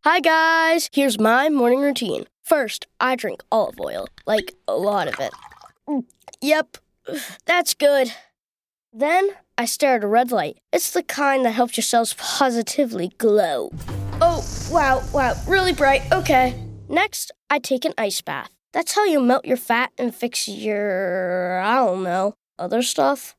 Hi guys, here's my morning routine. First, I drink olive oil, like a lot of it. Yep, that's good. Then, I stare at a red light. It's the kind that helps your cells positively glow. Oh, wow, really bright, okay. Next, I take an ice bath. That's how you melt your fat and fix your, other stuff.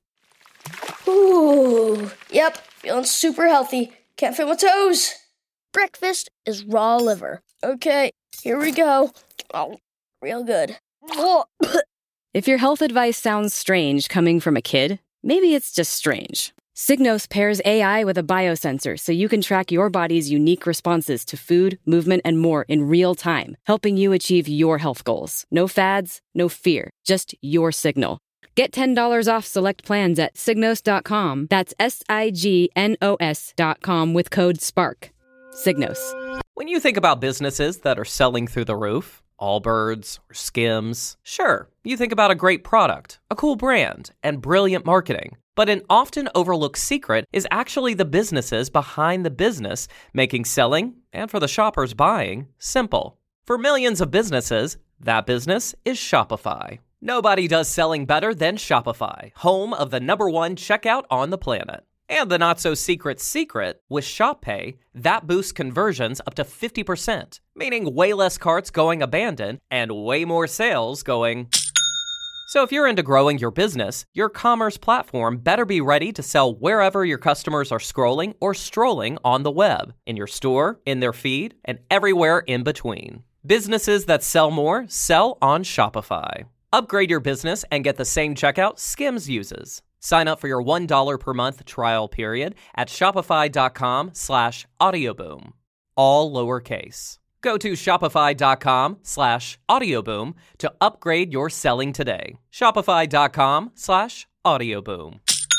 Ooh, yep, feeling super healthy. Can't feel my toes. Breakfast is raw liver. Okay, here we go. Oh, real good. If your health advice sounds strange coming from a kid, maybe it's just strange. Signos pairs AI with a biosensor so you can track your body's unique responses to food, movement, and more in real time, helping you achieve your health goals. No fads, no fear, just your signal. Get $10 off select plans at Signos.com. That's SIGNOS.com with code SPARK. Signos. When you think about businesses that are selling through the roof, Allbirds or Skims, sure, you think about a great product, a cool brand, and brilliant marketing. But an often overlooked secret is actually the businesses behind the business, making selling, and for the shoppers buying, simple. For millions of businesses, that business is Shopify. Nobody does selling better than Shopify, home of the #1 checkout on the planet. And the not-so-secret secret, with ShopPay, that boosts conversions up to 50%, meaning way less carts going abandoned and way more sales going... So if you're into growing your business, your commerce platform better be ready to sell wherever your customers are scrolling or strolling on the web, in your store, in their feed, and everywhere in between. Businesses that sell more sell on Shopify. Upgrade your business and get the same checkout Skims uses. Sign up for your $1 per month trial period at shopify.com/audioboom. All lowercase. Go to shopify.com/audioboom to upgrade your selling today. Shopify.com/audioboom.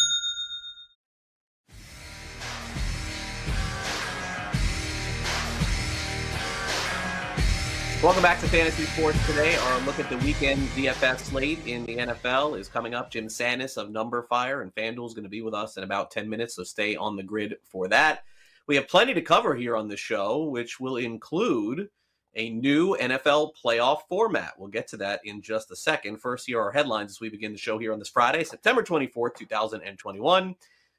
Welcome back to Fantasy Sports Today. Our look at the weekend DFS slate in the NFL is coming up. Jim Sannes of Numberfire and FanDuel is going to be with us in about 10 minutes, so stay on the grid for that. We have plenty to cover here on the show, which will include a new NFL playoff format. We'll get to that in just a second. First, here are our headlines as we begin the show here on this Friday, September 24th, 2021.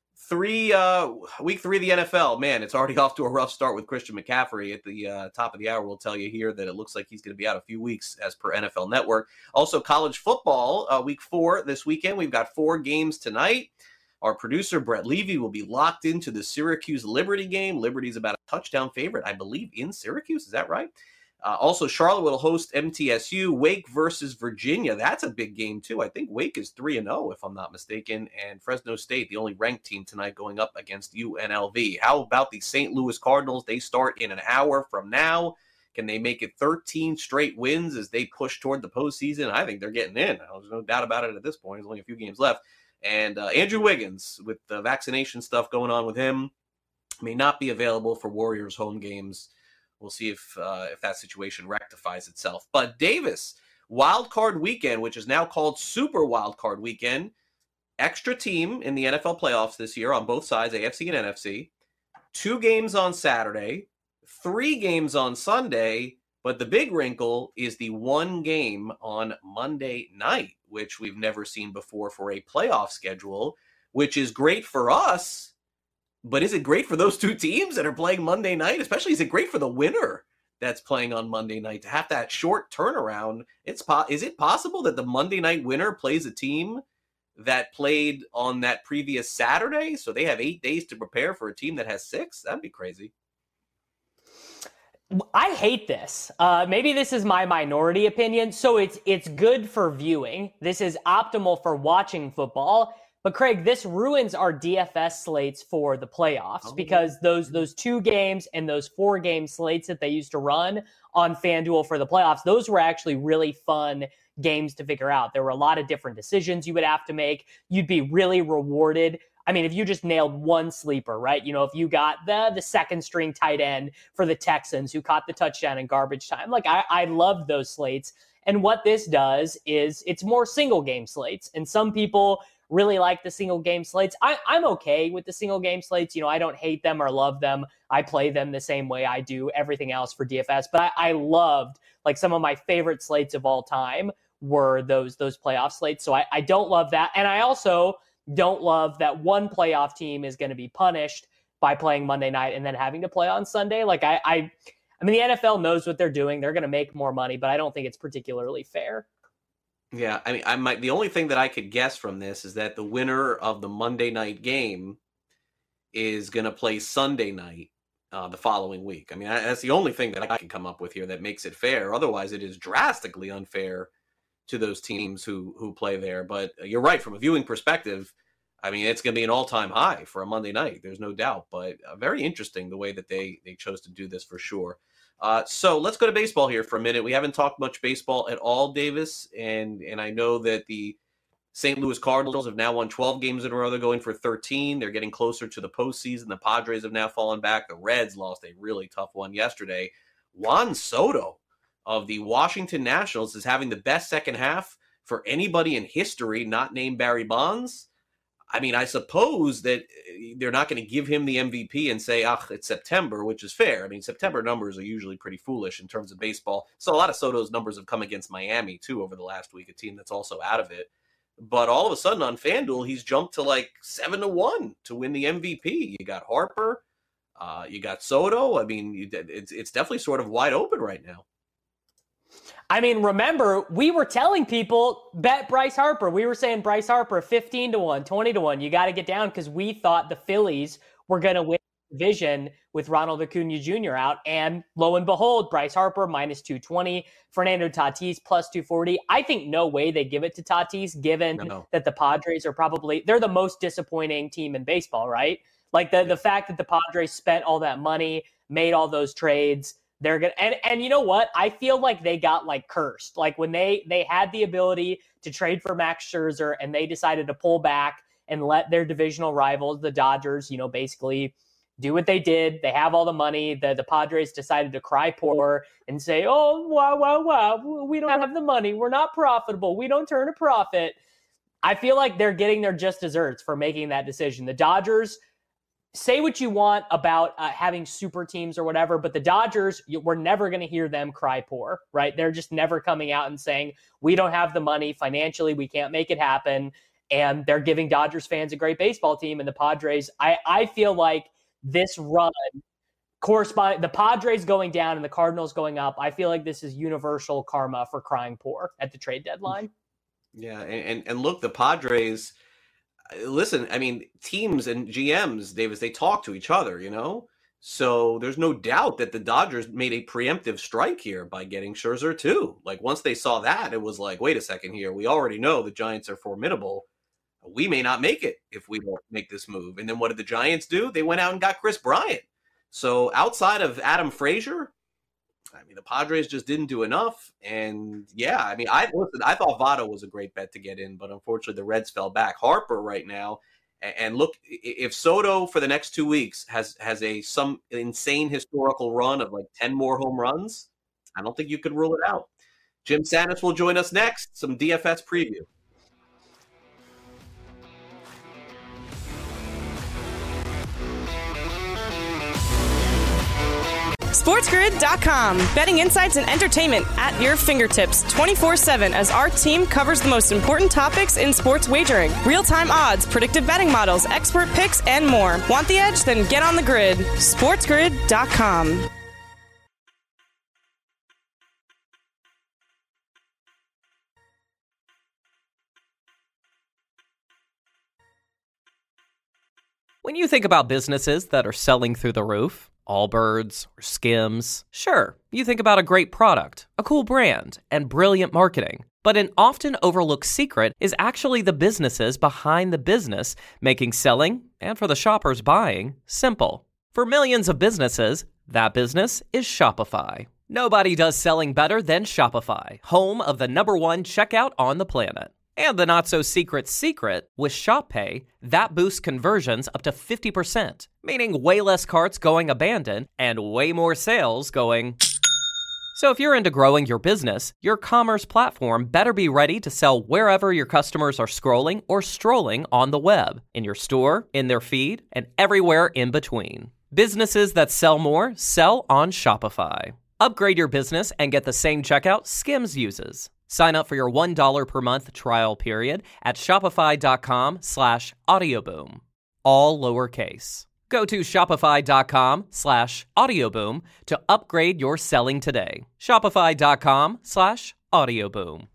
Week 3 of the NFL. Man, it's already off to a rough start with Christian McCaffrey. At the top of the hour, we'll tell you here that it looks like he's going to be out a few weeks as per NFL Network. Also, college football, week 4 this weekend. We've got 4 games tonight. Our producer, Brett Levy, will be locked into the Syracuse-Liberty game. Liberty's about a touchdown favorite, I believe, in Syracuse. Is that right? Also, Charlotte will host MTSU. Wake versus Virginia. That's a big game, too. I think Wake is 3-0, if I'm not mistaken. And Fresno State, the only ranked team tonight, going up against UNLV. How about the St. Louis Cardinals? They start in an hour from now. Can they make it 13 straight wins as they push toward the postseason? I think they're getting in. There's no doubt about it at this point. There's only a few games left. And Andrew Wiggins, with the vaccination stuff going on with him, may not be available for Warriors home games. We'll see if that situation rectifies itself. But Davis, Wild Card Weekend, which is now called Super Wild Card Weekend, extra team in the NFL playoffs this year on both sides, AFC and NFC. 2 games on Saturday, 3 games on Sunday, but the big wrinkle is the 1 game on Monday night, which we've never seen before for a playoff schedule, which is great for us. But is it great for those 2 teams that are playing Monday night? Especially, is it great for the winner that's playing on Monday night to have that short turnaround? Is it possible that the Monday night winner plays a team that played on that previous Saturday? So they have 8 days to prepare for a team that has 6? That'd be crazy. I hate this. Maybe this is my minority opinion. So it's good for viewing. This is optimal for watching football. But Craig, this ruins our DFS slates for the playoffs because those 2 games and those 4-game slates that they used to run on FanDuel for the playoffs, those were actually really fun games to figure out. There were a lot of different decisions you would have to make. You'd be really rewarded. I mean, if you just nailed one sleeper, right? You know, if you got the second string tight end for the Texans who caught the touchdown in garbage time, like I loved those slates. And what this does is it's more single game slates. And some people really like the single game slates. I'm okay with the single game slates. I don't hate them or love them. I play them the same way I do everything else for DFS, but I loved, like, some of my favorite slates of all time were those playoff slates. So I don't love that. And I also don't love that one playoff team is going to be punished by playing Monday night and then having to play on Sunday. Like, I mean, the NFL knows what they're doing. They're going to make more money, but I don't think it's particularly fair. Yeah, I mean, the only thing that I could guess from this is that the winner of the Monday night game is going to play Sunday night the following week. I mean, that's the only thing that I can come up with here that makes it fair. Otherwise, it is drastically unfair to those teams who play there. But you're right, from a viewing perspective, I mean, it's going to be an all-time high for a Monday night. There's no doubt. But very interesting the way that they chose to do this for sure. So let's go to baseball here for a minute. We haven't talked much baseball at all, Davis, and I know that the St. Louis Cardinals have now won 12 games in a row. They're going for 13. They're getting closer to the postseason. The Padres have now fallen back. The Reds lost a really tough one yesterday. Juan Soto of the Washington Nationals is having the best second half for anybody in history not named Barry Bonds. I mean, I suppose that they're not going to give him the MVP and say, it's September, which is fair. I mean, September numbers are usually pretty foolish in terms of baseball. So a lot of Soto's numbers have come against Miami, too, over the last week, a team that's also out of it. But all of a sudden on FanDuel, he's jumped to like 7-1 to win the MVP. You got Harper, you got Soto. I mean, it's definitely sort of wide open right now. I mean, remember, we were telling people, bet Bryce Harper. We were saying Bryce Harper, 15-1, 20-1. You got to get down because we thought the Phillies were going to win the division with Ronald Acuna Jr. out. And lo and behold, Bryce Harper, minus 220. Fernando Tatis, plus 240. I think no way they give it to Tatis, given that the Padres are they're the most disappointing team in baseball, right? Like the fact that the Padres spent all that money, made all those trades. They're gonna and you know what? I feel like they got like cursed. Like when they had the ability to trade for Max Scherzer and they decided to pull back and let their divisional rivals, the Dodgers, basically do what they did. They have all the money. The Padres decided to cry poor and say, "Oh, wow, we don't have the money. We're not profitable. We don't turn a profit." I feel like they're getting their just desserts for making that decision. The Dodgers, say what you want about having super teams or whatever, but the Dodgers, we're never going to hear them cry poor, right? They're just never coming out and saying, we don't have the money financially, we can't make it happen. And they're giving Dodgers fans a great baseball team. And the Padres, I feel like this run correspond, the Padres going down and the Cardinals going up, I feel like this is universal karma for crying poor at the trade deadline. Yeah, and look, the Padres, listen, I mean, teams and GMs, Davis, they talk to each other, So there's no doubt that the Dodgers made a preemptive strike here by getting Scherzer too. Like once they saw that, it was like, wait a second here. We already know the Giants are formidable. We may not make it if we don't make this move. And then what did the Giants do? They went out and got Chris Bryant. So outside of Adam Frazier, I mean, the Padres just didn't do enough. And yeah, I mean, I thought Votto was a great bet to get in, but unfortunately the Reds fell back. Harper right now, and look, if Soto for the next 2 weeks has some insane historical run of like 10 more home runs, I don't think you could rule it out. Jim Sannes will join us next. Some DFS preview. SportsGrid.com. Betting insights and entertainment at your fingertips 24/7 as our team covers the most important topics in sports wagering. Real-time odds, predictive betting models, expert picks, and more. Want the edge? Then get on the grid. SportsGrid.com. When you think about businesses that are selling through the roof, Allbirds or Skims, sure, you think about a great product, a cool brand, and brilliant marketing. But an often overlooked secret is actually the businesses behind the business making selling, and for the shoppers buying, simple. For millions of businesses, that business is Shopify. Nobody does selling better than Shopify, home of the #1 checkout on the planet. And the not-so-secret secret, with Shop Pay, that boosts conversions up to 50%, meaning way less carts going abandoned and way more sales going So if you're into growing your business, your commerce platform better be ready to sell wherever your customers are scrolling or strolling on the web, in your store, in their feed, and everywhere in between. Businesses that sell more sell on Shopify. Upgrade your business and get the same checkout Skims uses. Sign up for your $1 per month trial period at shopify.com/audioboom. All lowercase. Go to shopify.com/audioboom to upgrade your selling today. Shopify.com/audioboom.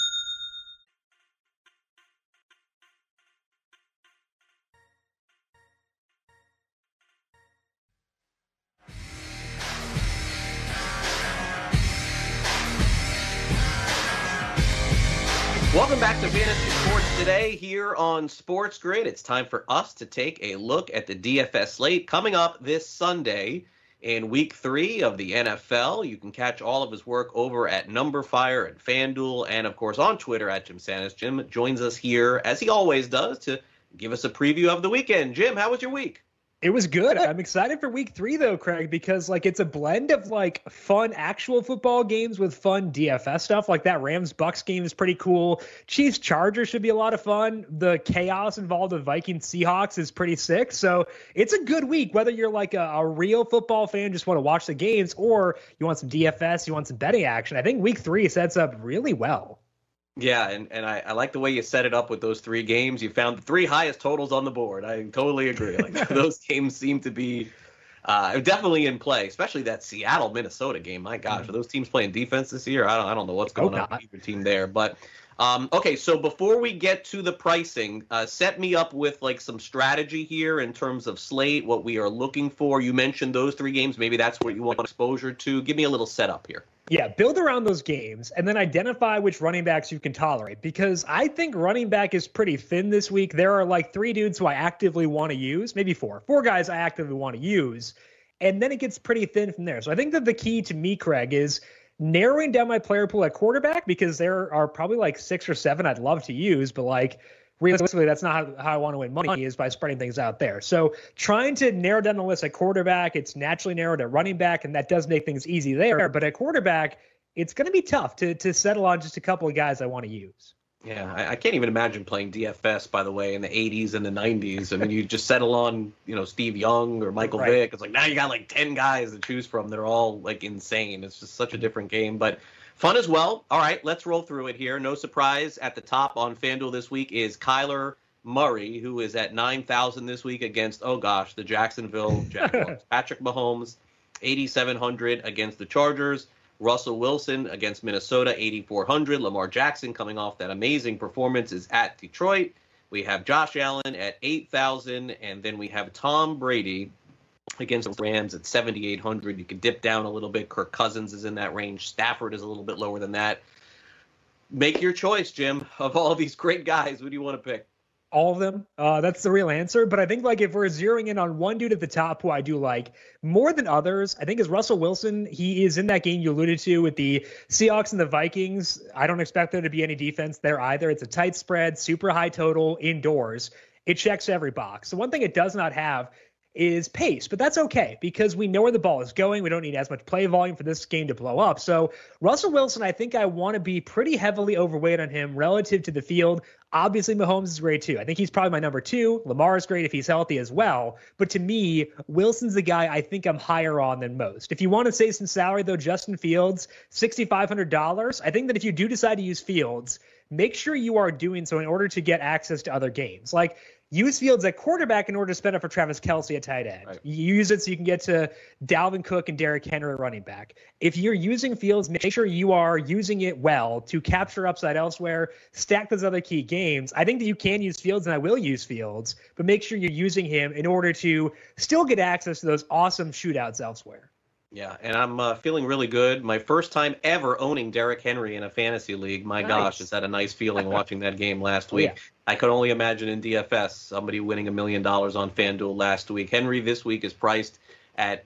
Welcome back to Fantasy Sports Today here on Sports Grid. It's time for us to take a look at the DFS slate coming up this Sunday in Week 3 of the NFL. You can catch all of his work over at NumberFire and FanDuel and, of course, on Twitter at Jim Sannes. Jim joins us here, as he always does, to give us a preview of the weekend. Jim, how was your week? It was good. I'm excited for Week 3, though, Craig, because it's a blend of fun actual football games with fun DFS stuff. Like that Rams-Bucks game is pretty cool. Chiefs-Chargers should be a lot of fun. The chaos involved with Vikings-Seahawks is pretty sick. So it's a good week, whether you're a real football fan, just want to watch the games, or you want some DFS, you want some betting action. I think Week 3 sets up really well. Yeah, and I like the way you set it up with those 3 games. You found the 3 highest totals on the board. I totally agree. Those games seem to be definitely in play, especially that Seattle-Minnesota game. My gosh, are those teams playing defense this year? I don't know what's going on with either team there. But, okay, so before we get to the pricing, set me up with some strategy here in terms of slate, what we are looking for. You mentioned those 3 games. Maybe that's what you want exposure to. Give me a little setup here. Yeah, build around those games and then identify which running backs you can tolerate, because I think running back is pretty thin this week. There are 3 dudes who I actively want to use, maybe 4 guys I actively want to use, and then it gets pretty thin from there. So I think that the key to me, Craig, is narrowing down my player pool at quarterback, because there are probably 6 or 7 I'd love to use, but realistically, that's not how I want to win money, is by spreading things out there. So trying to narrow down the list at quarterback, it's naturally narrowed at running back, and that does make things easy there. But at quarterback, it's going to be tough to settle on just a couple of guys I want to use. Yeah, I can't even imagine playing DFS, by the way, in the 80s and the 90s. I mean, you just settle on, Steve Young or Michael Vick. It's now you got 10 guys to choose from. They're all insane. It's just such a different game. But fun as well. All right, let's roll through it here. No surprise, at the top on FanDuel this week is Kyler Murray, who is at 9,000 this week against, the Jacksonville Jaguars. Patrick Mahomes, 8,700 against the Chargers. Russell Wilson against Minnesota, 8,400. Lamar Jackson, coming off that amazing performance, is at Detroit. We have Josh Allen at 8,000, and then we have Tom Brady against the Rams at 7,800. You can dip down a little bit. Kirk Cousins is in that range. Stafford is a little bit lower than that. Make your choice, Jim. Of all these great guys, who do you want to pick? All of them. That's the real answer. But I think if we're zeroing in on one dude at the top who I do like more than others, I think is Russell Wilson. He is in that game you alluded to with the Seahawks and the Vikings. I don't expect there to be any defense there either. It's a tight spread, super high total, indoors. It checks every box. So one thing it does not have is pace, but that's okay because we know where the ball is going. We don't need as much play volume for this game to blow up. So Russell Wilson, I think I want to be pretty heavily overweight on him relative to the field. Obviously, Mahomes is great too. I think he's probably my number 2. Lamar is great if he's healthy as well. But to me, Wilson's the guy I think I'm higher on than most. If you want to save some salary, though, Justin Fields, $6,500. I think that if you do decide to use Fields, make sure you are doing so in order to get access to other games. Use Fields at quarterback in order to spend it for Travis Kelce at tight end. Right. You use it so you can get to Dalvin Cook and Derrick Henry at running back. If you're using Fields, make sure you are using it well to capture upside elsewhere, stack those other key games. I think that you can use Fields, and I will use Fields, but make sure you're using him in order to still get access to those awesome shootouts elsewhere. Yeah, and I'm feeling really good. My first time ever owning Derrick Henry in a fantasy league. My gosh, is that a nice feeling watching that game last week. Yeah. I could only imagine in DFS somebody winning $1 million on FanDuel last week. Henry this week is priced at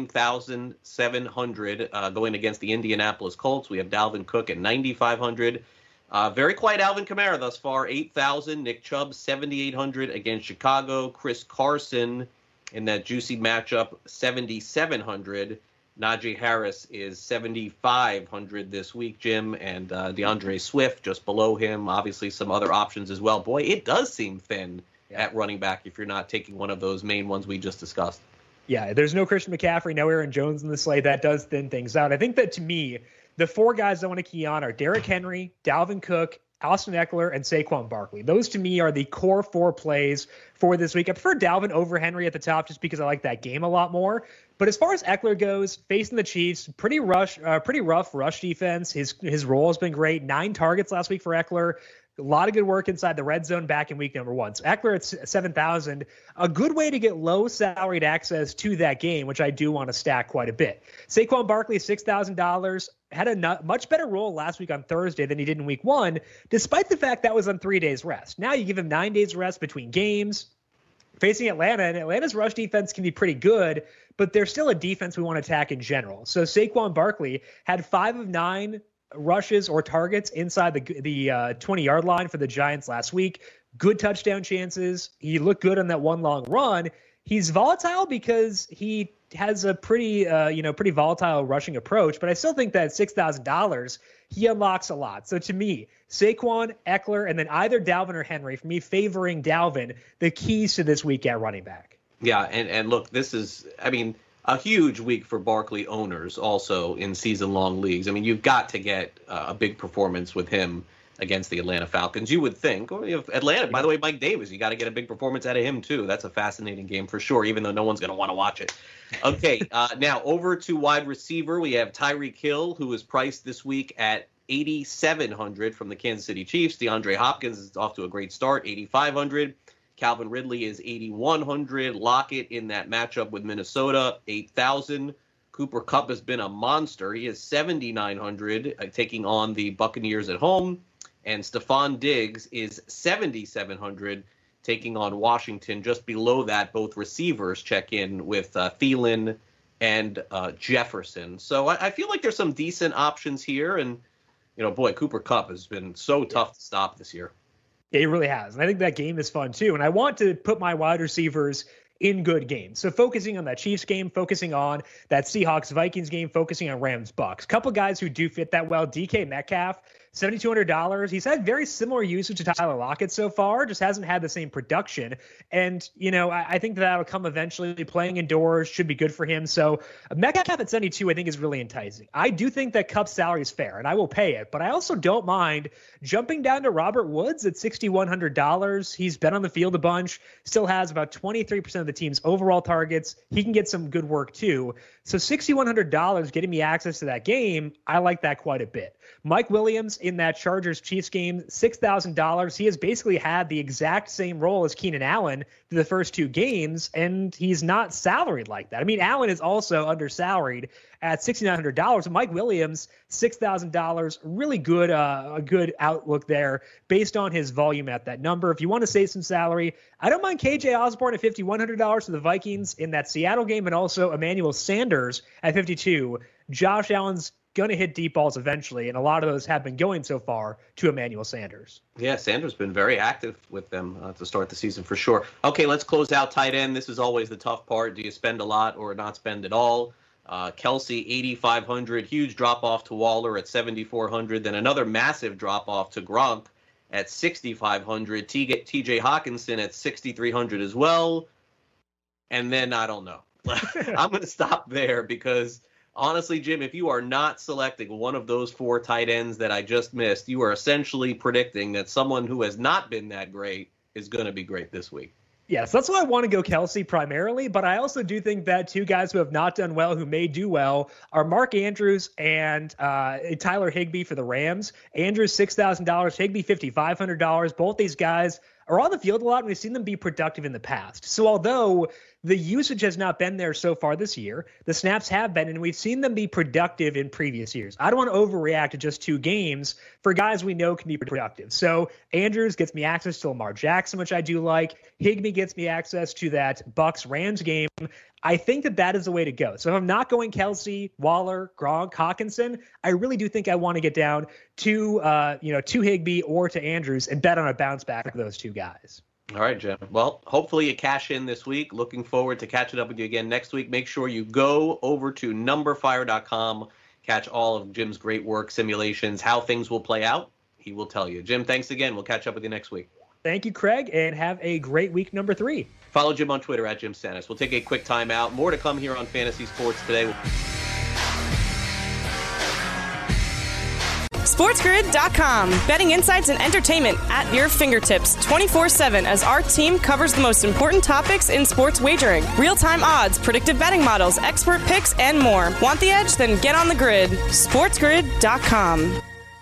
9,700 going against the Indianapolis Colts. We have Dalvin Cook at 9,500. Very quiet Alvin Kamara thus far, 8,000. Nick Chubb, 7,800 against Chicago. Chris Carson in that juicy matchup, 7,700. Najee Harris is 7,500 this week, Jim, and DeAndre Swift just below him. Obviously, some other options as well. Boy, it does seem thin at running back if you're not taking one of those main ones we just discussed. Yeah, there's no Christian McCaffrey, no Aaron Jones in the slate. That does thin things out. I think that, to me, the four guys I want to key on are Derrick Henry, Dalvin Cook, Austin Eckler, and Saquon Barkley. Those, to me, are the core four plays for this week. I prefer Dalvin over Henry at the top just because I like that game a lot more. But as far as Eckler goes, facing the Chiefs, pretty rough rush defense. His role has been great. 9 targets last week for Eckler. A lot of good work inside the red zone back in week number 1. So Eckler at 7,000, a good way to get low salaried access to that game, which I do want to stack quite a bit. Saquon Barkley, $6,000, had a much better role last week on Thursday than he did in week 1, despite the fact that was on 3 days rest. Now you give him 9 days rest between games. Facing Atlanta, and Atlanta's rush defense can be pretty good, but they're still a defense we want to attack in general. So Saquon Barkley had 5 of 9 rushes or targets inside the 20-yard line for the Giants last week. Good touchdown chances. He looked good on that one long run. He's volatile because he has a pretty volatile rushing approach, but I still think that at $6,000, he unlocks a lot. So to me, Saquon, Eckler, and then either Dalvin or Henry, for me favoring Dalvin, the keys to this week at running back. Yeah, and look, this is, a huge week for Barkley owners also in season-long leagues. You've got to get a big performance with him against the Atlanta Falcons. You would think. Atlanta, by the way, Mike Davis, you got to get a big performance out of him too. That's a fascinating game for sure, even though no one's going to want to watch it. Okay, now over to wide receiver. We have Tyreek Hill, who is priced this week at 8,700 from the Kansas City Chiefs. DeAndre Hopkins is off to a great start, 8,500. Calvin Ridley is 8,100. Lockett in that matchup with Minnesota, 8,000. Cooper Kupp has been a monster. He is 7,900, taking on the Buccaneers at home. And Stephon Diggs is 7,700, taking on Washington. Just below that, both receivers check in with Thielen and Jefferson. So I feel like there's some decent options here. And, Cooper Kupp has been so tough to stop this year. It really has. And I think that game is fun too. And I want to put my wide receivers in good games. So focusing on that Chiefs game, focusing on that Seahawks-Vikings game, focusing on Rams-Bucks. Couple guys who do fit that well. DK Metcalf, $7,200. He's had very similar usage to Tyler Lockett so far, just hasn't had the same production. And, I think that'll come eventually. Playing indoors should be good for him. So Metcalf at 72, I think, is really enticing. I do think that Kupp's salary is fair, and I will pay it. But I also don't mind jumping down to Robert Woods at $6,100. He's been on the field a bunch, still has about 23% of the team's overall targets. He can get some good work too. So $6,100 getting me access to that game, I like that quite a bit. Mike Williams in that Chargers-Chiefs game, $6,000. He has basically had the exact same role as Keenan Allen through the first 2 games, and he's not salaried like that. Allen is also under-salaried at $6,900. Mike Williams, $6,000. Really good, a good outlook there based on his volume at that number. If you want to save some salary, I don't mind KJ Osborne at $5,100 to the Vikings in that Seattle game, and also Emmanuel Sanders at $52. Josh Allen's going to hit deep balls eventually, and a lot of those have been going so far to Emmanuel Sanders. Yeah, Sanders been very active with them to start the season for sure. Okay, let's close out tight end. This is always the tough part. Do you spend a lot or not spend at all? Kelsey, 8,500. Huge drop-off to Waller at 7,400. Then another massive drop-off to Gronk at 6,500. TJ Hawkinson at 6,300 as well. And then I don't know. I'm going to stop there because honestly, Jim, if you are not selecting one of those 4 tight ends that I just missed, you are essentially predicting that someone who has not been that great is going to be great this week. Yes, that's why I want to go Kelsey primarily, but I also do think that 2 guys who have not done well, who may do well, are Mark Andrews and Tyler Higbee for the Rams. Andrews, $6,000, Higbee, $5,500. Both these guys are on the field a lot, and we've seen them be productive in the past. So although the usage has not been there so far this year, the snaps have been, and we've seen them be productive in previous years. I don't want to overreact to just 2 games for guys we know can be productive. So Andrews gets me access to Lamar Jackson, which I do like. Higbee gets me access to that Bucs-Rams game. I think that is the way to go. So if I'm not going Kelsey, Waller, Gronk, Hawkinson, I really do think I want to get down to Higbee or to Andrews and bet on a bounce back of those 2 guys. All right, Jim. Well, hopefully you cash in this week. Looking forward to catching up with you again next week. Make sure you go over to numberfire.com, catch all of Jim's great work, simulations, how things will play out. He will tell you. Jim, thanks again. We'll catch up with you next week. Thank you, Craig, and have a great week number 3. Follow Jim on Twitter at Jim Sannes. We'll take a quick time out. More to come here on Fantasy Sports Today. SportsGrid.com. Betting insights and entertainment at your fingertips 24/7 as our team covers the most important topics in sports wagering. Real-time odds, predictive betting models, expert picks, and more. Want the edge? Then get on the grid. SportsGrid.com.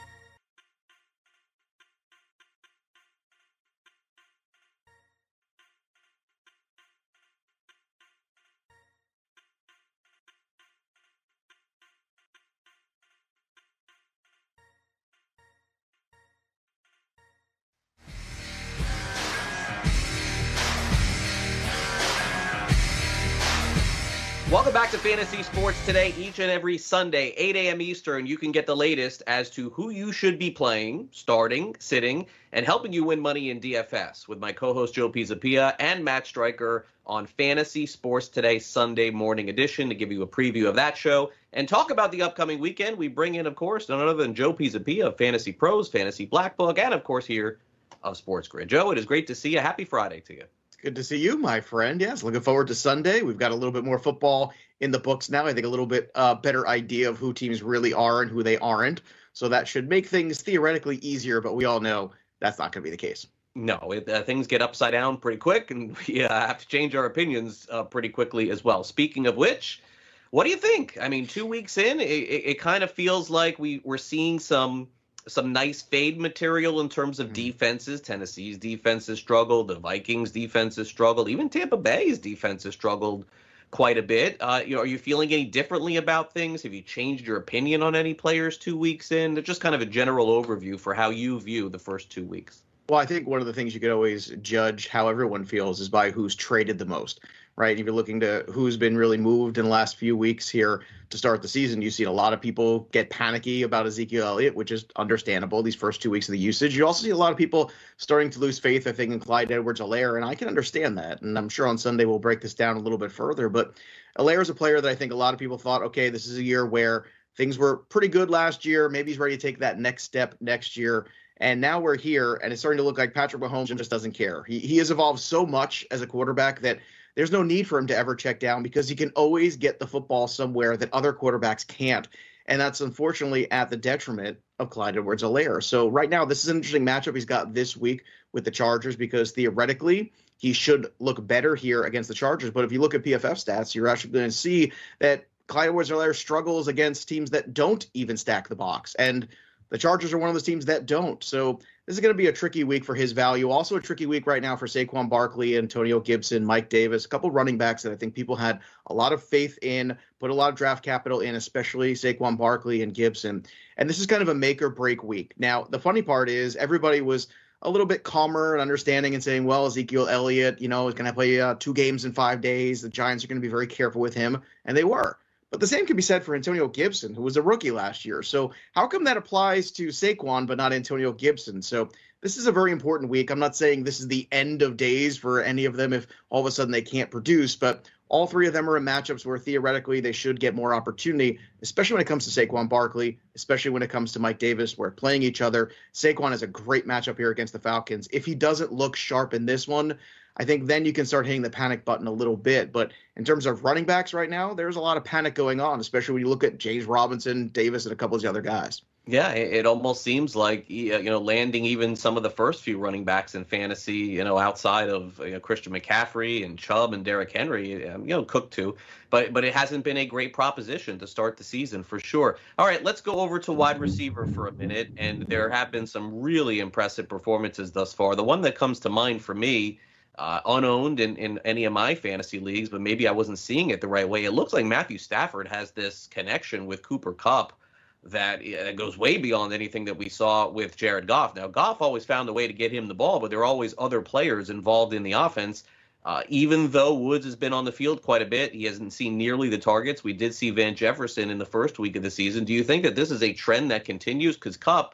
Welcome back to Fantasy Sports Today. Each and every Sunday, 8 a.m. Eastern, you can get the latest as to who you should be playing, starting, sitting, and helping you win money in DFS with my co-host Joe Pisapia and Matt Stryker on Fantasy Sports Today Sunday morning edition to give you a preview of that show and talk about the upcoming weekend. We bring in, of course, none other than Joe Pisapia of Fantasy Pros, Fantasy Black Book, and, of course, here of Sports Grid. Joe, it is great to see you. Happy Friday to you. Good to see you, my friend. Yes, looking forward to Sunday. We've got a little bit more football in the books now. I think a little bit better idea of who teams really are and who they aren't. So that should make things theoretically easier, but we all know that's not going to be the case. No, things get upside down pretty quick, and we have to change our opinions pretty quickly as well. Speaking of which, what do you think? I mean, 2 weeks in, it kind of feels like we're seeing some nice fade material in terms of defenses. Tennessee's defenses struggled. The Vikings' defenses struggled. Even Tampa Bay's defenses struggled quite a bit. Are you feeling any differently about things? Have you changed your opinion on any players 2 weeks in? Just kind of a general overview for how you view the first 2 weeks. Well, I think one of the things you could always judge how everyone feels is by who's traded the most, right? If you're looking to who's been really moved in the last few weeks here to start the season, you've seen a lot of people get panicky about Ezekiel Elliott, which is understandable these first 2 weeks of the usage. You also see a lot of people starting to lose faith, I think, in Clyde Edwards-Helaire, and I can understand that. And I'm sure on Sunday we'll break this down a little bit further. But Helaire is a player that I think a lot of people thought, okay, this is a year where things were pretty good last year. Maybe he's ready to take that next step next year. And now we're here, and it's starting to look like Patrick Mahomes just doesn't care. He has evolved so much as a quarterback that there's no need for him to ever check down because he can always get the football somewhere that other quarterbacks can't. And that's unfortunately at the detriment of Clyde Edwards-Helaire. So right now, this is an interesting matchup he's got this week with the Chargers because theoretically he should look better here against the Chargers. But if you look at PFF stats, you're actually going to see that Clyde Edwards-Helaire struggles against teams that don't even stack the box. And the Chargers are one of those teams that don't. So this is going to be a tricky week for his value. Also a tricky week right now for Saquon Barkley, Antonio Gibson, Mike Davis, a couple running backs that I think people had a lot of faith in, put a lot of draft capital in, especially Saquon Barkley and Gibson. And this is kind of a make or break week. Now, the funny part is everybody was a little bit calmer and understanding and saying, well, Ezekiel Elliott, is going to play 2 games in 5 days. The Giants are going to be very careful with him. And they were. But the same can be said for Antonio Gibson, who was a rookie last year. So how come that applies to Saquon but not Antonio Gibson? So this is a very important week. I'm not saying this is the end of days for any of them if all of a sudden they can't produce, but all 3 of them are in matchups where theoretically they should get more opportunity, especially when it comes to Saquon Barkley, especially when it comes to Mike Davis. We're playing each other. Saquon has a great matchup here against the Falcons. If he doesn't look sharp in this one, I think then you can start hitting the panic button a little bit. But in terms of running backs right now, there's a lot of panic going on, especially when you look at James Robinson, Davis, and a couple of the other guys. Yeah, it almost seems like, landing even some of the first few running backs in fantasy, outside of Christian McCaffrey and Chubb and Derrick Henry, Cook too. But it hasn't been a great proposition to start the season for sure. All right, let's go over to wide receiver for a minute. And there have been some really impressive performances thus far. The one that comes to mind for me, unowned in any of my fantasy leagues, but maybe I wasn't seeing it the right way. It looks like Matthew Stafford has this connection with Cooper Kupp that goes way beyond anything that we saw with Jared Goff. Now, Goff always found a way to get him the ball, but there are always other players involved in the offense. Even though Woods has been on the field quite a bit, he hasn't seen nearly the targets. We did see Van Jefferson in the first week of the season. Do you think that this is a trend that continues? Because Kupp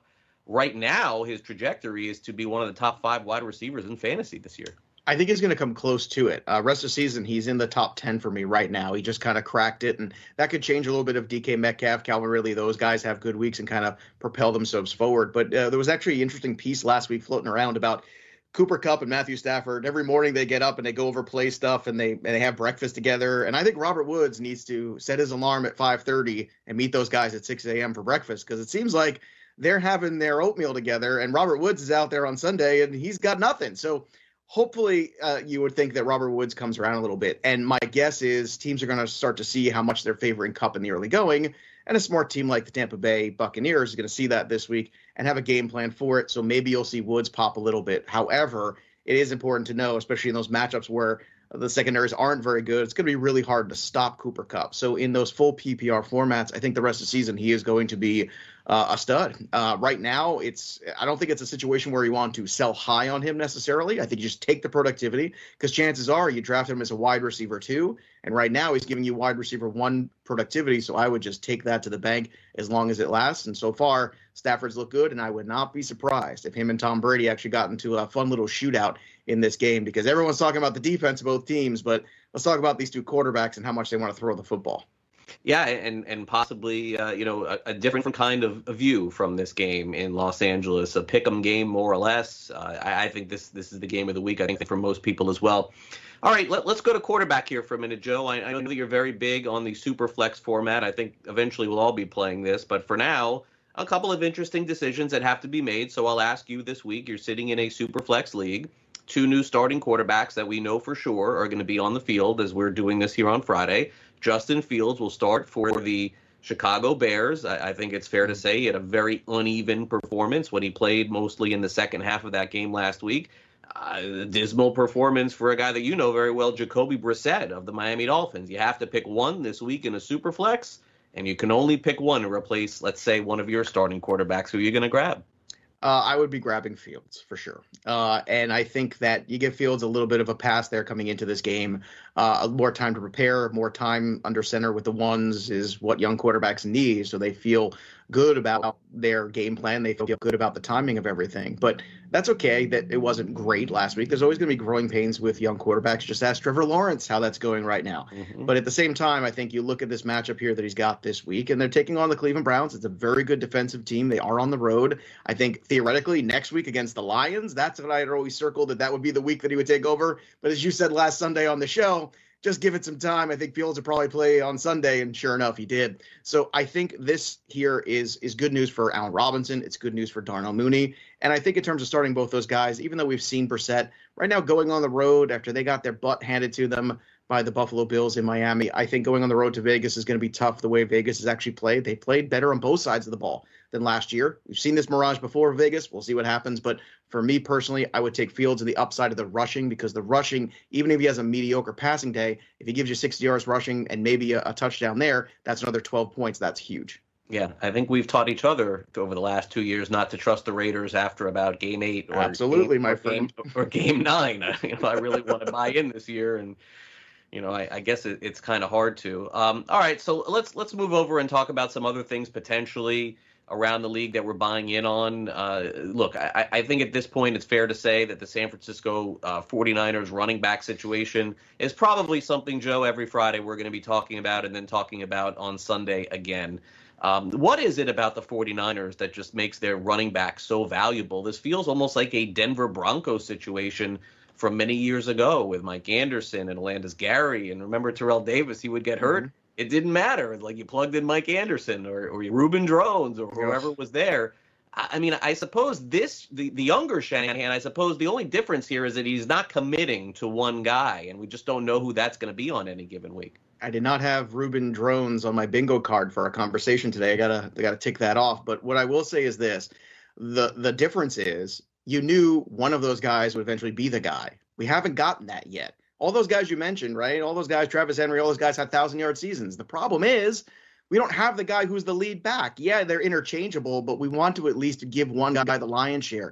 right now his trajectory is to be one of the top 5 wide receivers in fantasy this year. I think he's going to come close to it. Rest of the season, he's in the top 10 for me right now. He just kind of cracked it, and that could change a little bit if DK Metcalf, Calvin Ridley, those guys have good weeks and kind of propel themselves forward. But there was actually an interesting piece last week floating around about Cooper Kupp and Matthew Stafford. Every morning they get up and they go over play stuff and they have breakfast together. And I think Robert Woods needs to set his alarm at 5:30 and meet those guys at 6 a.m. for breakfast, because it seems like they're having their oatmeal together, and Robert Woods is out there on Sunday and he's got nothing. So hopefully you would think that Robert Woods comes around a little bit. And my guess is teams are going to start to see how much they're favoring Kupp in the early going. And a smart team like the Tampa Bay Buccaneers is going to see that this week and have a game plan for it. So maybe you'll see Woods pop a little bit. However, it is important to know, especially in those matchups where the secondaries aren't very good, it's going to be really hard to stop Cooper Kupp. So in those full PPR formats, I think the rest of the season he is going to be a stud. Right now, I don't think it's a situation where you want to sell high on him necessarily. I think you just take the productivity, because chances are you draft him as a wide receiver 2, and right now he's giving you wide receiver 1 productivity. So I would just take that to the bank as long as it lasts. And so far, Stafford's looked good, and I would not be surprised if him and Tom Brady actually got into a fun little shootout in this game, because everyone's talking about the defense of both teams, but let's talk about these two quarterbacks and how much they want to throw the football. Yeah, and possibly, a different kind of view from this game in Los Angeles, a pick'em game more or less. I think this is the game of the week, I think, for most people as well. All right, let's go to quarterback here for a minute, Joe. I know that you're very big on the super flex format. I think eventually we'll all be playing this, but for now, a couple of interesting decisions that have to be made. So I'll ask you this week, you're sitting in a super flex league, 2 new starting quarterbacks that we know for sure are going to be on the field as we're doing this here on Friday. Justin Fields will start for the Chicago Bears. I think it's fair to say he had a very uneven performance when he played mostly in the second half of that game last week. Dismal performance for a guy that you know very well, Jacoby Brissett of the Miami Dolphins. You have to pick one this week in a super flex, and you can only pick one to replace, let's say, one of your starting quarterbacks. Who are you going to grab? I would be grabbing Fields for sure. And I think that you give Fields a little bit of a pass there coming into this game. More time to prepare, more time under center with the ones is what young quarterbacks need. So they feel good about their game plan. They feel good about the timing of everything. But that's okay that it wasn't great last week. There's always going to be growing pains with young quarterbacks. Just ask Trevor Lawrence how that's going right now. Mm-hmm. But at the same time, I think you look at this matchup here that he's got this week, and they're taking on the Cleveland Browns. It's a very good defensive team. They are on the road. I think theoretically next week against the Lions, that's what I had always circled, that would be the week that he would take over. But as you said last Sunday on the show, just give it some time. I think Fields will probably play on Sunday, and sure enough, he did. So I think this here is good news for Allen Robinson. It's good news for Darnell Mooney. And I think in terms of starting both those guys, even though we've seen Brissett right now going on the road after they got their butt handed to them by the Buffalo Bills in Miami, I think going on the road to Vegas is going to be tough the way Vegas has actually played. They played better on both sides of the ball than last year. We've seen this mirage before Vegas. We'll see what happens. But for me personally, I would take Fields to the upside of the rushing, because the rushing, even if he has a mediocre passing day, if he gives you 60 yards rushing and maybe a touchdown there, that's another 12 points. That's huge. Yeah, I think we've taught each other over the last 2 years not to trust the Raiders after about game 8 or absolutely, my friend, or game 9. I really want to buy in this year, and I guess it's kind of hard to. All right, so let's move over and talk about some other things potentially around the league that we're buying in on. Look, I think at this point it's fair to say that the San Francisco 49ers running back situation is probably something, Joe, every Friday we're going to be talking about and then talking about on Sunday again. What is it about the 49ers that just makes their running back so valuable? This feels almost like a Denver Broncos situation from many years ago with Mike Anderson and Alandis Gary. And remember Terrell Davis, he would get hurt. Mm-hmm. It didn't matter. Like, you plugged in Mike Anderson or Reuben Drones or whoever was there. I mean, I suppose the younger Shanahan, I suppose the only difference here is that he's not committing to one guy, and we just don't know who that's going to be on any given week. I did not have Reuben Drones on my bingo card for our conversation today. I gotta tick that off. But what I will say is this: the difference is you knew one of those guys would eventually be the guy. We haven't gotten that yet. All those guys you mentioned, right? All those guys, Travis Henry, all those guys had 1,000-yard seasons. The problem is we don't have the guy who's the lead back. Yeah, they're interchangeable, but we want to at least give one guy the lion's share.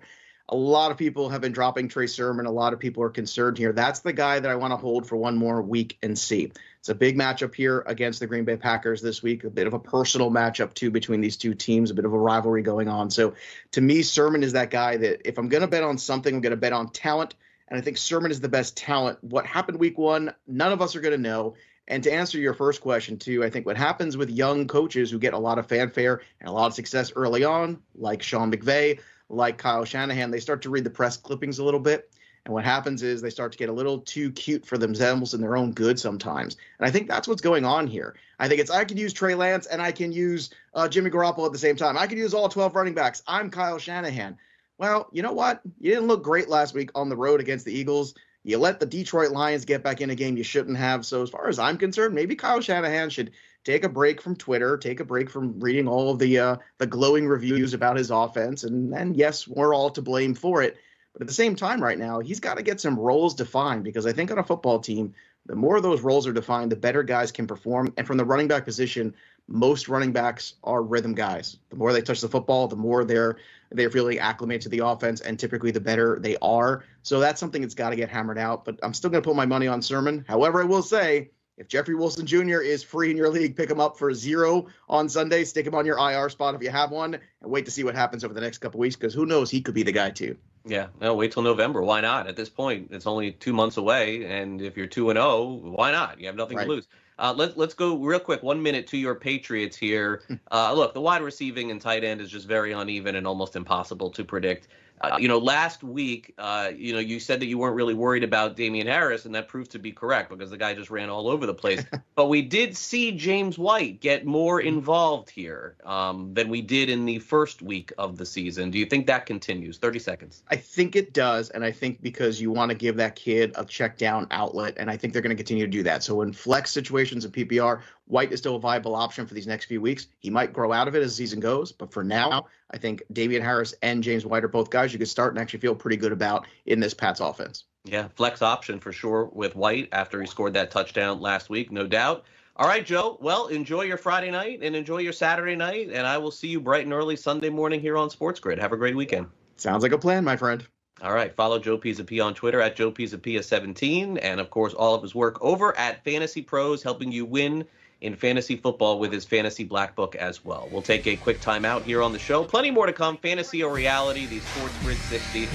A lot of people have been dropping Trey Sermon. A lot of people are concerned here. That's the guy that I want to hold for one more week and see. It's a big matchup here against the Green Bay Packers this week, a bit of a personal matchup, too, between these two teams, a bit of a rivalry going on. So, to me, Sermon is that guy that if I'm going to bet on something, I'm going to bet on talent, and I think Sermon is the best talent. What happened week one, none of us are going to know. And to answer your first question, too, I think what happens with young coaches who get a lot of fanfare and a lot of success early on, like Sean McVay, like Kyle Shanahan, they start to read the press clippings a little bit. And what happens is they start to get a little too cute for themselves and their own good sometimes. And I think that's what's going on here. I think I can use Trey Lance and I can use Jimmy Garoppolo at the same time. I can use all 12 running backs. I'm Kyle Shanahan. Well, you know what? You didn't look great last week on the road against the Eagles. You let the Detroit Lions get back in a game you shouldn't have. So as far as I'm concerned, maybe Kyle Shanahan should take a break from Twitter, take a break from reading all of the glowing reviews about his offense. And yes, we're all to blame for it. But at the same time right now, he's got to get some roles defined, because I think on a football team, the more those roles are defined, the better guys can perform. And from the running back position, most running backs are rhythm guys. The more they touch the football, the more they're feeling acclimated to the offense, and typically the better they are. So that's something that's got to get hammered out. But I'm still going to put my money on Sermon. However, I will say, if Jeffrey Wilson Jr. is free in your league, pick him up for $0 on Sunday. Stick him on your IR spot if you have one, and wait to see what happens over the next couple weeks, because who knows, he could be the guy too. Yeah, no, wait till November. Why not? At this point, it's only 2 months away, and if you're 2-0, why not? You have nothing to lose. Let's go real quick, 1 minute to your Patriots here. Look, the wide receiving and tight end is just very uneven and almost impossible to predict. Last week, you said that you weren't really worried about Damian Harris, and that proved to be correct because the guy just ran all over the place. But we did see James White get more involved here than we did in the first week of the season. Do you think that continues? 30 seconds. I think it does, and I think because you want to give that kid a check down outlet, and I think they're going to continue to do that. So in flex situations of PPR, White is still a viable option for these next few weeks. He might grow out of it as the season goes, but for now, I think Damian Harris and James White are both guys you could start and actually feel pretty good about in this Pats offense. Yeah, flex option for sure with White after he scored that touchdown last week, no doubt. All right, Joe. Well, enjoy your Friday night and enjoy your Saturday night, and I will see you bright and early Sunday morning here on Sports Grid. Have a great weekend. Sounds like a plan, my friend. All right, follow Joe Pisapia on Twitter at JoePisapia17, and of course all of his work over at Fantasy Pros, helping you win in fantasy football with his Fantasy Black Book as well. We'll take a quick time out here on the show. Plenty more to come, fantasy or reality, the Sports Grid 60.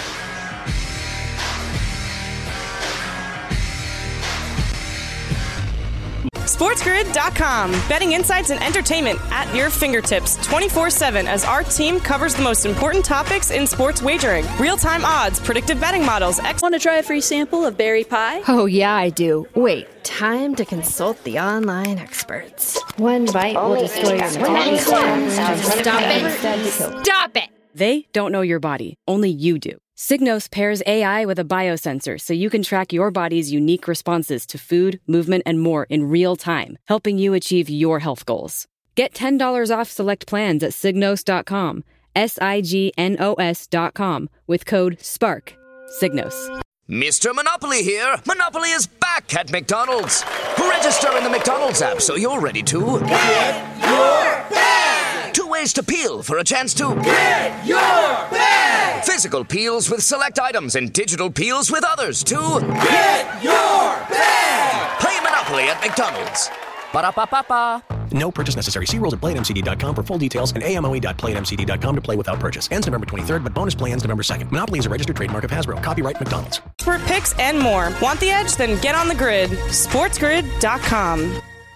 SportsGrid.com. Betting insights and entertainment at your fingertips 24/7 as our team covers the most important topics in sports wagering. Real-time odds, predictive betting models. Want to try a free sample of berry pie? Oh, yeah, I do. Wait, time to consult the online experts. One bite will destroy your Stop it. Stop it. They don't know your body, only you do. Signos pairs AI with a biosensor so you can track your body's unique responses to food, movement, and more in real time, helping you achieve your health goals. Get $10 off select plans at Signos.com, SIGNOS.com, with code SPARK. Signos. Mr. Monopoly here. Monopoly is back at McDonald's. Register in the McDonald's app so you're ready to get your bag. 2 ways to peel for a chance to get your bag. Physical peels with select items and digital peels with others to get your bag. Play Monopoly at McDonald's. Ba-da-ba-ba-ba. No purchase necessary. See rules at playatmcd.com for full details and amoe.playatmcd.com to play without purchase. Ends November 23rd, but bonus play ends November 2nd. Monopoly is a registered trademark of Hasbro. Copyright McDonald's. Expert picks and more. Want the edge? Then get on the grid. SportsGrid.com.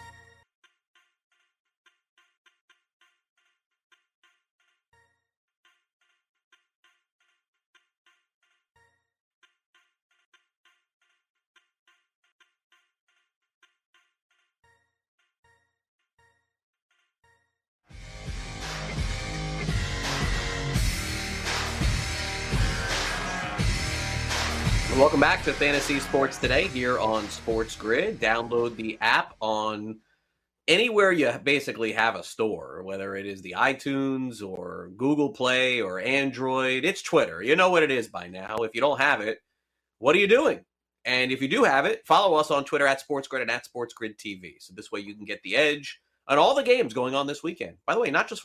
Welcome back to Fantasy Sports Today here on Sports Grid. Download the app on anywhere you basically have a store, whether it is the iTunes or Google Play or Android. It's Twitter. You know what it is by now. If you don't have it, what are you doing? And if you do have it, follow us on Twitter at SportsGrid and at SportsGrid TV. So this way you can get the edge on all the games going on this weekend. By the way, not just football.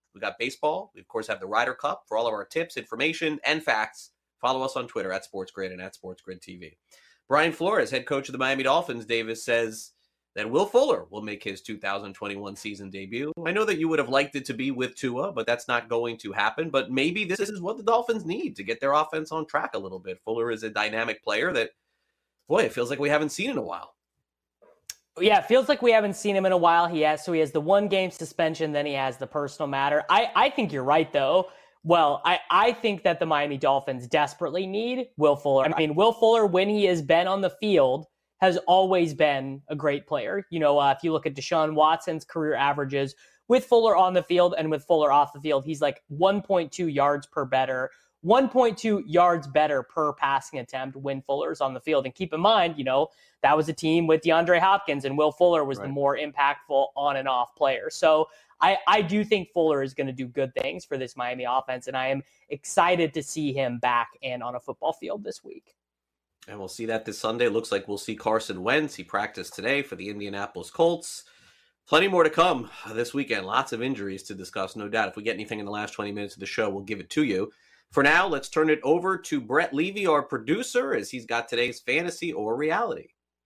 We got baseball. We, of course, have the Ryder Cup. For all of our tips, information, and facts, follow us on Twitter at SportsGrid and at SportsGridTV. Brian Flores, head coach of the Miami Dolphins, Davis, says that Will Fuller will make his 2021 season debut. I know that you would have liked it to be with Tua, but that's not going to happen. But maybe this is what the Dolphins need to get their offense on track a little bit. Fuller is a dynamic player that, boy, it feels like we haven't seen in a while. Yeah, it feels like we haven't seen him in a while. He has the 1-game suspension, then he has the personal matter. I think you're right, though. Well, I think that the Miami Dolphins desperately need Will Fuller. I mean, Will Fuller, when he has been on the field, has always been a great player. You know, if you look at Deshaun Watson's career averages with Fuller on the field and with Fuller off the field, he's like 1.2 yards per better, 1.2 yards better per passing attempt when Fuller's on the field. And keep in mind, you know, that was a team with DeAndre Hopkins, and Will Fuller was the more impactful on and off player. So I do think Fuller is going to do good things for this Miami offense, and I am excited to see him back and on a football field this week. And we'll see that this Sunday. Looks like we'll see Carson Wentz. He practiced today for the Indianapolis Colts. Plenty more to come this weekend. Lots of injuries to discuss, no doubt. If we get anything in the last 20 minutes of the show, we'll give it to you. For now, let's turn it over to Brett Levy, our producer, as he's got today's fantasy or reality.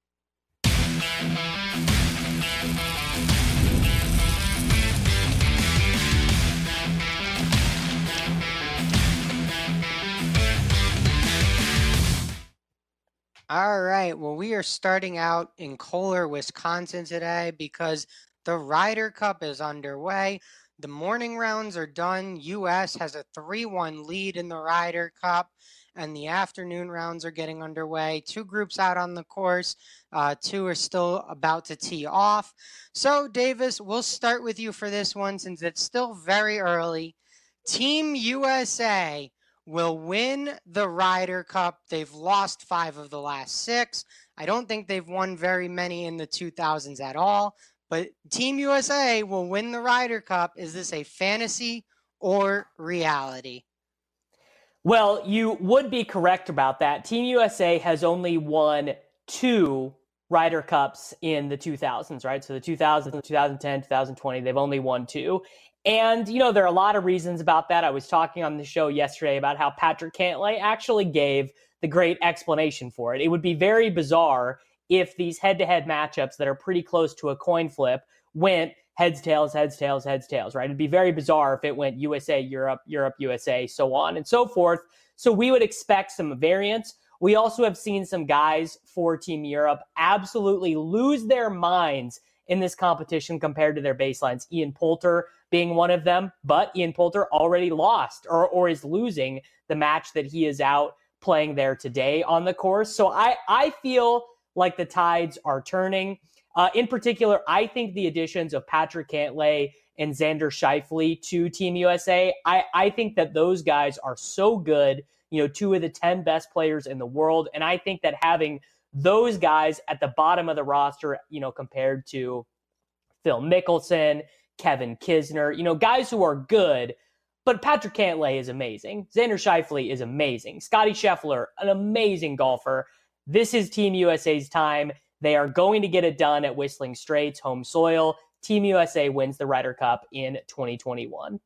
All right. Well, we are starting out in Kohler, Wisconsin today because the Ryder Cup is underway. The morning rounds are done. U.S. has a 3-1 lead in the Ryder Cup, and the afternoon rounds are getting underway. 2 groups out on the course. 2 are still about to tee off. So, Davis, we'll start with you for this one since it's still very early. Team USA will win the Ryder Cup. They've lost 5 of the last 6. I don't think they've won very many in the 2000s at all. But Team USA will win the Ryder Cup. Is this a fantasy or reality? Well, you would be correct about that. Team USA has only won 2 Ryder Cups in the 2000s, right? So the 2000, 2010, 2020, they've only won 2. And, you know, there are a lot of reasons about that. I was talking on the show yesterday about how Patrick Cantlay actually gave the great explanation for it. It would be very bizarre if these head-to-head matchups that are pretty close to a coin flip went heads, tails, heads, tails, heads, tails, right? It'd be very bizarre if it went USA, Europe, Europe, USA, so on and so forth. So we would expect some variance. We also have seen some guys for Team Europe absolutely lose their minds in this competition compared to their baselines. Ian Poulter being one of them, but Ian Poulter already lost or is losing the match that he is out playing there today on the course. So I feel like the tides are turning. In particular, I think the additions of Patrick Cantlay and Xander Schauffele to Team USA, I think that those guys are so good, you know, 2 of the 10 best players in the world. And I think that having those guys at the bottom of the roster, you know, compared to Phil Mickelson, Kevin Kisner, you know, guys who are good, but Patrick Cantlay is amazing. Xander Schauffele is amazing. Scotty Scheffler, an amazing golfer. This is Team USA's time. They are going to get it done at Whistling Straits, home soil. Team USA wins the Ryder Cup in 2021.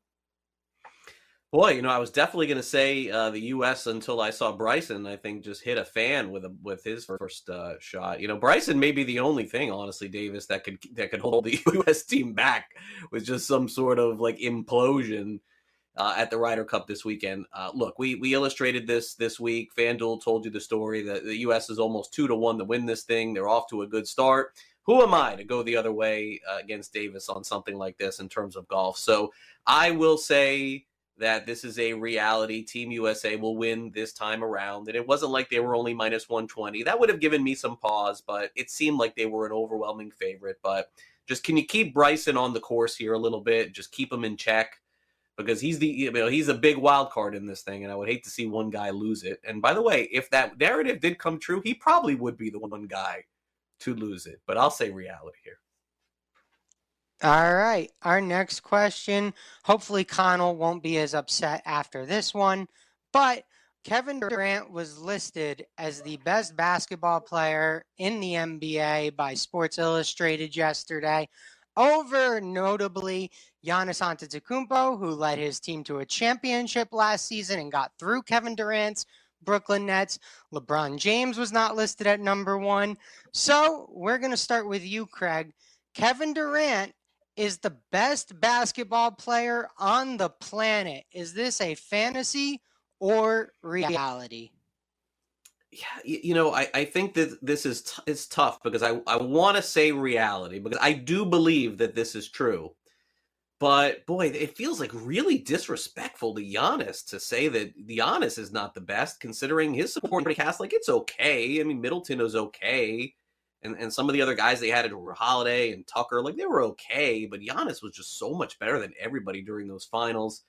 Boy, you know, I was definitely going to say the U.S. until I saw Bryson, I think, just hit a fan with his first shot. You know, Bryson may be the only thing, honestly, Davis, that could hold the U.S. team back with just some sort of like implosion at the Ryder Cup this weekend. Look, we illustrated this week. FanDuel told you the story that the U.S. is almost 2-1 to win this thing. They're off to a good start. Who am I to go the other way against Davis on something like this in terms of golf? So I will say that this is a reality. Team USA will win this time around. And it wasn't like they were only minus 120. That would have given me some pause, but it seemed like they were an overwhelming favorite. But just can you keep Bryson on the course here a little bit? Just keep him in check. Because he's a big wild card in this thing, and I would hate to see one guy lose it. And by the way, if that narrative did come true, he probably would be the one guy to lose it. But I'll say reality here. All right. Our next question. Hopefully Connell won't be as upset after this one. But Kevin Durant was listed as the best basketball player in the NBA by Sports Illustrated yesterday. over notably Giannis Antetokounmpo, who led his team to a championship last season and got through Kevin Durant's Brooklyn Nets. LeBron James was not listed at number 1. So we're going to start with you, Craig. Kevin Durant is the best basketball player on the planet. Is this a fantasy or reality? Yeah, I think that this is tough because I want to say reality because I do believe that this is true. But boy, it feels like really disrespectful to Giannis to say that Giannis is not the best, considering his supporting cast. Like, it's okay. I mean, Middleton was okay, and some of the other guys they had at Holiday and Tucker, like, they were okay. But Giannis was just so much better than everybody during those finals.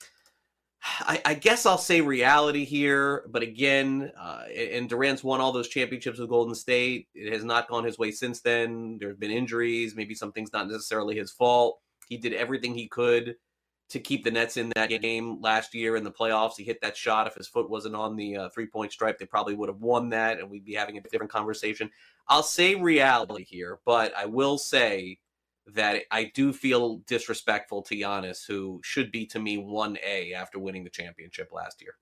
I guess I'll say reality here, but again, and Durant's won all those championships with Golden State. It has not gone his way since then. There's been injuries, maybe something's not necessarily his fault. He did everything he could to keep the Nets in that game last year in the playoffs. He hit that shot. If his foot wasn't on the three-point stripe, they probably would have won that, and we'd be having a different conversation. I'll say reality here, but I will say that I do feel disrespectful to Giannis, who should be, to me, 1A after winning the championship last year.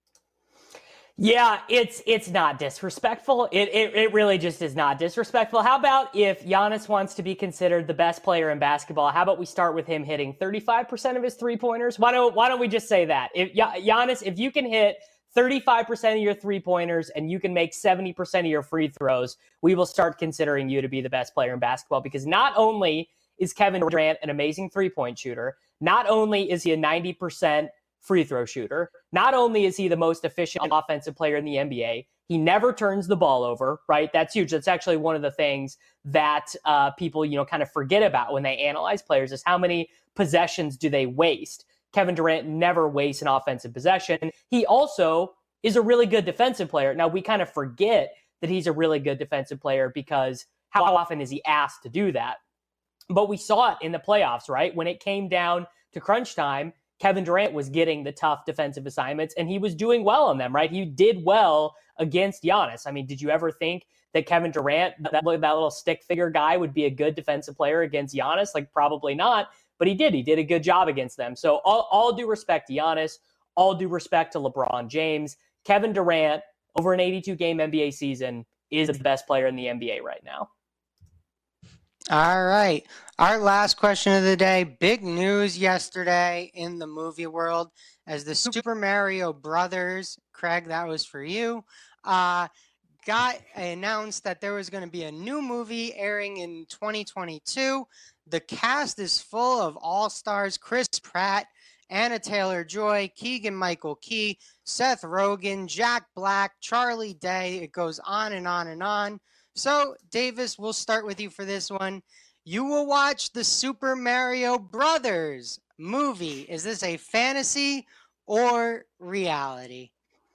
Yeah, it's not disrespectful. It really just is not disrespectful. How about if Giannis wants to be considered the best player in basketball? How about we start with him hitting 35% of his three-pointers? Why don't we just say that? If Giannis, if you can hit 35% of your three-pointers and you can make 70% of your free throws, we will start considering you to be the best player in basketball, because not only is Kevin Durant an amazing three-point shooter, not only is he a 90% free throw shooter, not only is he the most efficient offensive player in the NBA, he never turns the ball over, right? That's huge. That's actually one of the things that people, kind of forget about when they analyze players, is how many possessions do they waste. Kevin Durant never wastes an offensive possession. He also is a really good defensive player. Now, we kind of forget that he's a really good defensive player because how often is he asked to do that? But we saw it in the playoffs, right? When it came down to crunch time, Kevin Durant was getting the tough defensive assignments, and he was doing well on them, right? He did well against Giannis. I mean, did you ever think that Kevin Durant, that little stick figure guy, would be a good defensive player against Giannis? Like, probably not, but he did. He did a good job against them. So all due respect to Giannis, all due respect to LeBron James, Kevin Durant, over an 82-game NBA season, is the best player in the NBA right now. All right. Our last question of the day. Big news yesterday in the movie world as the Super Mario Brothers, Craig, that was for you, got announced that there was going to be a new movie airing in 2022. The cast is full of all-stars: Chris Pratt, Anna Taylor-Joy, Keegan-Michael Key, Seth Rogen, Jack Black, Charlie Day. It goes on and on and on. So, Davis, we'll start with you for this one. You will watch the Super Mario Brothers movie. Is this a fantasy or reality?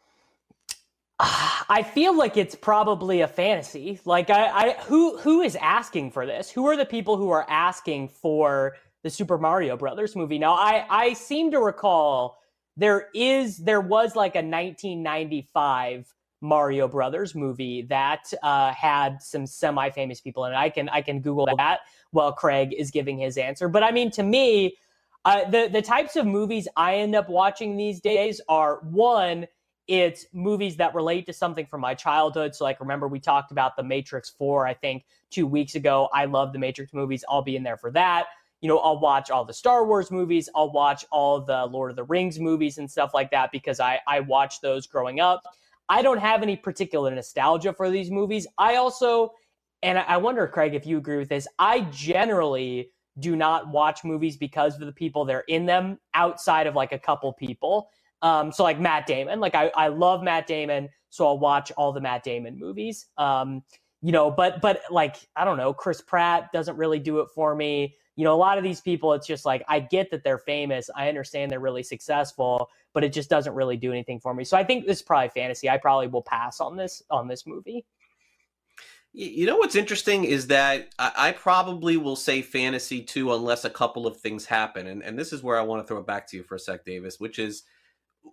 I feel like it's probably a fantasy. Like, who is asking for this? Who are the people who are asking for the Super Mario Brothers movie? Now, I seem to recall there was like a 1995 Mario Brothers movie that had some semi-famous people in it. I can Google that while Craig is giving his answer. But I mean, to me, the types of movies I end up watching these days are, one, it's movies that relate to something from my childhood. So, like, remember we talked about The Matrix 4, I think 2 weeks ago. I love the Matrix movies. I'll be in there for that. I'll watch all the Star Wars movies. I'll watch all the Lord of the Rings movies and stuff like that because I watched those growing up. I don't have any particular nostalgia for these movies. I also, and I wonder, Craig, if you agree with this, I generally do not watch movies because of the people that are in them outside of like a couple people. So like Matt Damon, like I love Matt Damon, so I'll watch all the Matt Damon movies. But like, I don't know, Chris Pratt doesn't really do it for me. A lot of these people, it's just like, I get that they're famous. I understand they're really successful, but it just doesn't really do anything for me. So I think this is probably fantasy. I probably will pass on this movie. What's interesting is that I probably will say fantasy too, unless a couple of things happen. And this is where I want to throw it back to you for a sec, Davis, which is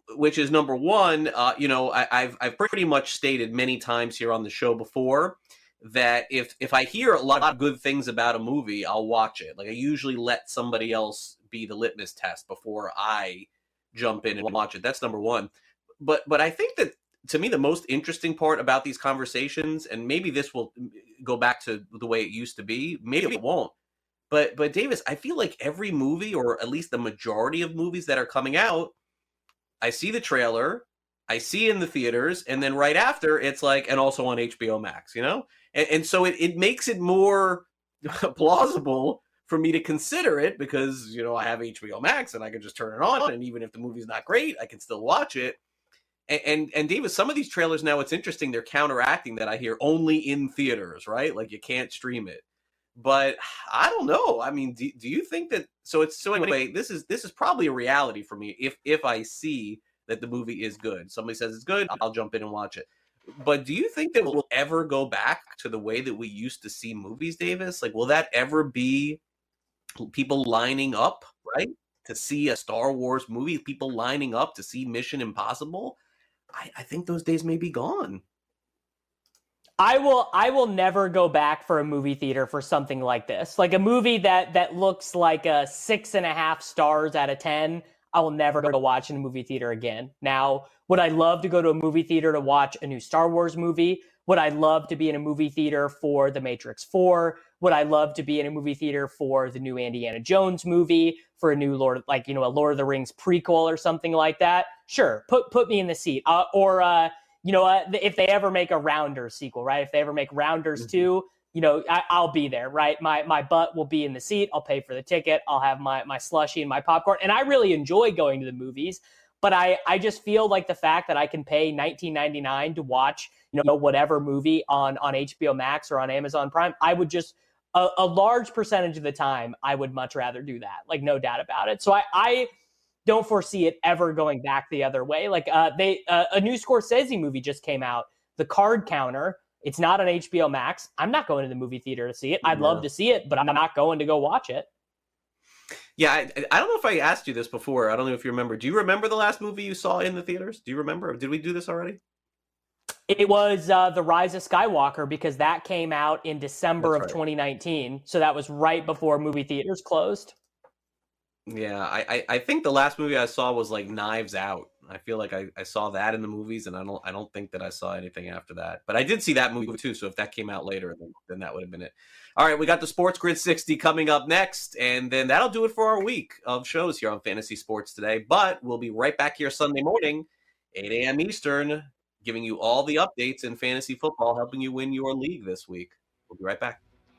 number one, I've pretty much stated many times here on the show before that if I hear a lot of good things about a movie, I'll watch it. Like I usually let somebody else be the litmus test before I jump in and watch it. That's number one. But I think that to me, the most interesting part about these conversations, and maybe this will go back to the way it used to be, maybe it won't. But Davis, I feel like every movie, or at least the majority of movies that are coming out, I see the trailer, I see in the theaters, and then right after it's like, and also on HBO Max, you know? And so it makes it more plausible for me to consider it because, you know, I have HBO Max and I can just turn it on. And even if the movie's not great, I can still watch it. And Davis, some of these trailers now, it's interesting. They're counteracting that I hear only in theaters, right? Like you can't stream it. But I don't know. I mean, do you think that? So anyway, this is probably a reality for me if I see that the movie is good. Somebody says it's good, I'll jump in and watch it. But do you think that we'll ever go back to the way that we used to see movies, Davis? Like, will that ever be people lining up, right, to see a Star Wars movie? People lining up to see Mission Impossible? I think those days may be gone. I will never go back for a movie theater for something like this. Like a movie that looks like a 6.5 stars out of 10. I will never go to watch in a movie theater again. Now, would I love to go to a movie theater to watch a new Star Wars movie? Would I love to be in a movie theater for The Matrix 4? Would I love to be in a movie theater for the new Indiana Jones movie, for a new a Lord of the Rings prequel or something like that? Sure, put me in the seat. If they ever make a Rounders sequel, right? If they ever make Rounders 2, I'll be there, right? My butt will be in the seat. I'll pay for the ticket. I'll have my slushie and my popcorn. And I really enjoy going to the movies. But I just feel like the fact that I can pay $19.99 to watch, whatever movie on HBO Max or on Amazon Prime, I would just, a large percentage of the time, I would much rather do that. Like, no doubt about it. So I don't foresee it ever going back the other way. Like a new Scorsese movie just came out, The Card Counter. It's not on HBO Max. I'm not going to the movie theater to see it. I'd love to see it, but I'm not going to go watch it. Yeah, I don't know if I asked you this before. I don't know if you remember. Do you remember the last movie you saw in the theaters? Do you remember? Did we do this already? It was The Rise of Skywalker, because that came out in December of 2019. So that was right before movie theaters closed. Yeah, I think the last movie I saw was like Knives Out. I feel like I saw that in the movies, and I don't think that I saw anything after that. But I did see that movie too, so if that came out later, then that would have been it. All right, we got the Sports Grid 60 coming up next, and then that'll do it for our week of shows here on Fantasy Sports Today. But we'll be right back here Sunday morning, 8 a.m. Eastern, giving you all the updates in fantasy football, helping you win your league this week. We'll be right back.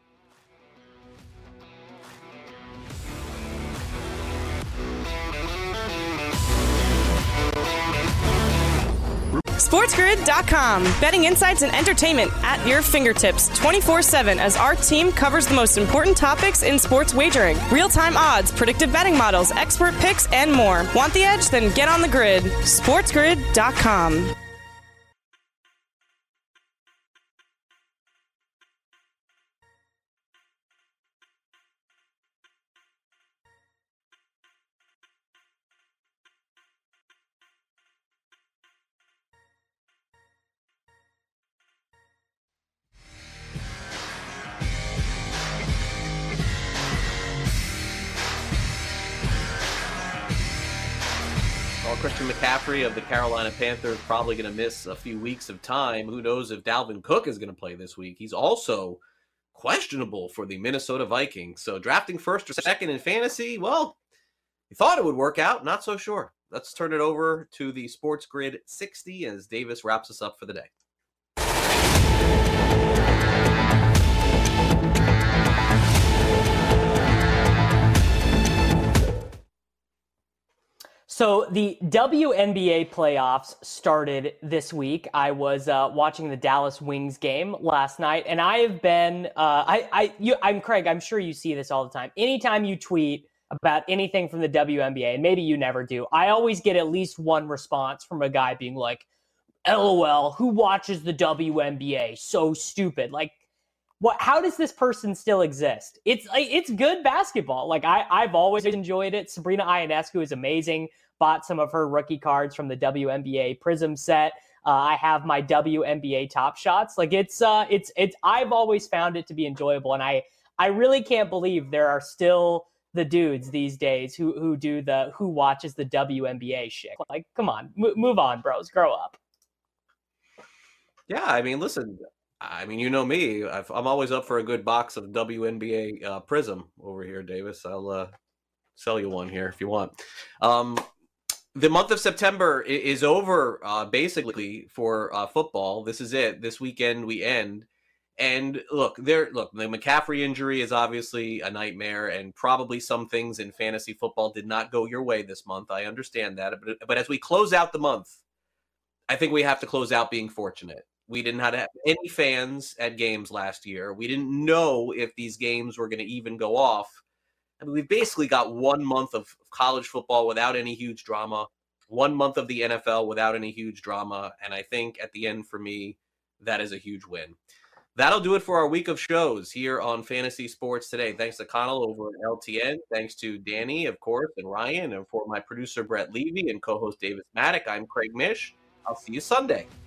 SportsGrid.com. Betting insights and entertainment at your fingertips 24/7 as our team covers the most important topics in sports wagering. Real-time odds, predictive betting models, expert picks, and more. Want the edge? Then get on the grid. SportsGrid.com. Christian McCaffrey of the Carolina Panthers probably going to miss a few weeks of time. Who knows if Dalvin Cook is going to play this week? He's also questionable for the Minnesota Vikings. So drafting first or second in fantasy, well, you thought it would work out. Not so sure. Let's turn it over to the Sports Grid 60 as Davis wraps us up for the day. So the WNBA playoffs started this week. I was watching the Dallas Wings game last night, and I have been I'm Craig. I'm sure you see this all the time. Anytime you tweet about anything from the WNBA, and maybe you never do, I always get at least one response from a guy being like, "LOL, who watches the WNBA? So stupid." Like, what? How does this person still exist? It's good basketball. Like I've always enjoyed it. Sabrina Ionescu is amazing. Bought some of her rookie cards from the WNBA Prism set. I have my WNBA top shots. Like it's I've always found it to be enjoyable, and I really can't believe there are still the dudes these days who watches the WNBA shit. Like, come on, move on, bros, grow up. Yeah, I mean, listen, I mean, you know me, I'm always up for a good box of WNBA Prism over here, Davis. I'll sell you one here if you want. The month of September is over, basically, for football. This is it. This weekend we end. And look, the McCaffrey injury is obviously a nightmare, and probably some things in fantasy football did not go your way this month. I understand that. But as we close out the month, I think we have to close out being fortunate. We didn't have any fans at games last year. We didn't know if these games were going to even go off. I mean, we've basically got 1 month of college football without any huge drama, 1 month of the NFL without any huge drama. And I think at the end, for me, that is a huge win. That'll do it for our week of shows here on Fantasy Sports Today. Thanks to Connell over at LTN. Thanks to Danny, of course, and Ryan, and for my producer, Brett Levy, and co-host Davis Maddock. I'm Craig Mish. I'll see you Sunday.